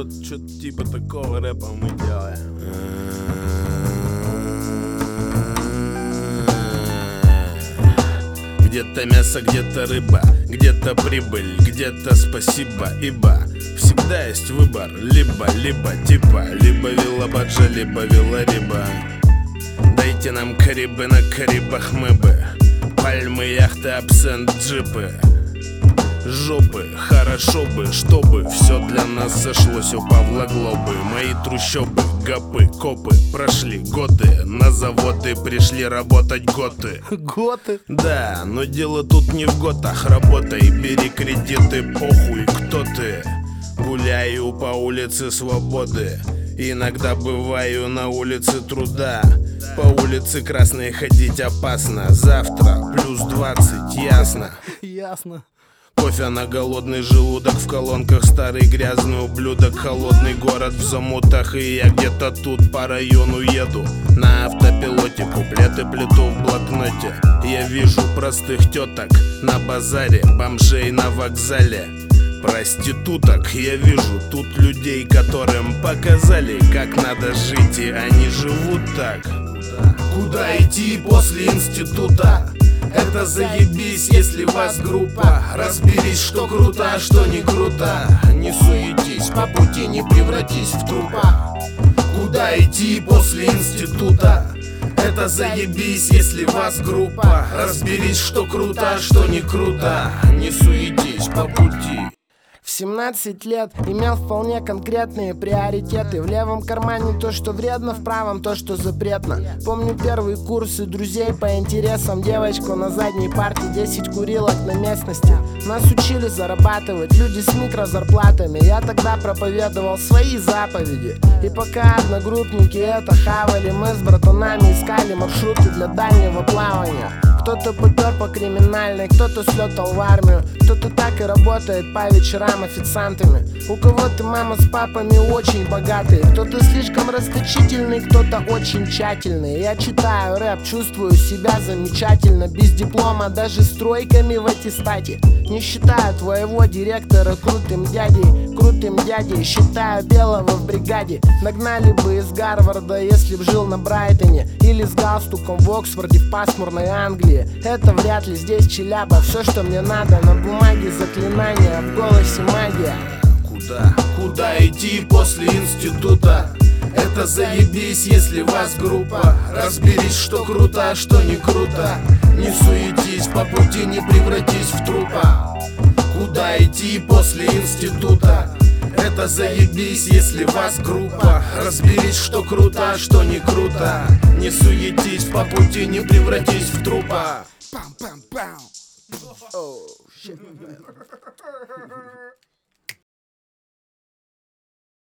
вот что-то типа такого рэпа мы делаем. Где-то мясо, где-то рыба, где-то прибыль, где-то спасибо, ибо всегда есть выбор, либо типа, либо вилла баджа, либо вилла риба. Дайте нам Карибы, на Карибах мы бы пальмы, яхты, абсент, джипы, жопы, хорошо бы, чтобы все для нас сошлось у Павла Глобы. Мои трущобы, гопы, копы, прошли годы, на заводы пришли работать готы. Готы? Да, но дело тут не в готах, работай, бери кредиты, похуй, кто ты. Гуляю по улице свободы, иногда бываю на улице труда. По улице красной ходить опасно, завтра плюс 20, ясно? Ясно. Кофе на голодный желудок, в колонках старый грязный ублюдок. Холодный город в замутах, и я где-то тут по району еду на автопилоте, куплеты плету в блокноте. Я вижу простых теток на базаре, бомжей на вокзале, проституток. Я вижу тут людей, которым показали, как надо жить, и они живут так. Куда идти после института? Это заебись, если вас группа. Разберись, что круто, а что не круто. Не суетись, по пути не превратись в трупа. Куда идти после института? Это заебись, если вас группа. Разберись, что круто, а что не круто. Не суетись, по пути. В 17 лет имел вполне конкретные приоритеты. В левом кармане то, что вредно, в правом то, что запретно. Помню первые курсы друзей по интересам. Девочку на задней парте, 10 курилок на местности. Нас учили зарабатывать люди с микрозарплатами. Я тогда проповедовал свои заповеди. И пока одногруппники это хавали, мы с братанами искали маршруты для дальнего плавания. Кто-то попер по криминальной, кто-то слетал в армию, кто-то так и работает по вечерам официантами. У кого-то мама с папами очень богатые, кто-то слишком расточительный, кто-то очень тщательный. Я читаю рэп, чувствую себя замечательно, без диплома, даже с тройками в аттестате. Не считаю твоего директора крутым дядей, считаю белого в бригаде. Нагнали бы из Гарварда, если б жил на Брайтоне, или с галстуком в Оксфорде в пасмурной Англии. Это вряд ли, здесь Челяба. Все, что мне надо, на бумаге заклинания, в голосе магия. Куда идти после института? Это заебись, если вас группа. Разберись, что круто, а что не круто. Не суетись, по пути не превратись в трупа. Куда идти после института? Это заебись, если вас группа. Разберись, что круто, а что не круто. Не суетись, по пути не превратись в трупа. Пам-пам-пам. Oh, shit.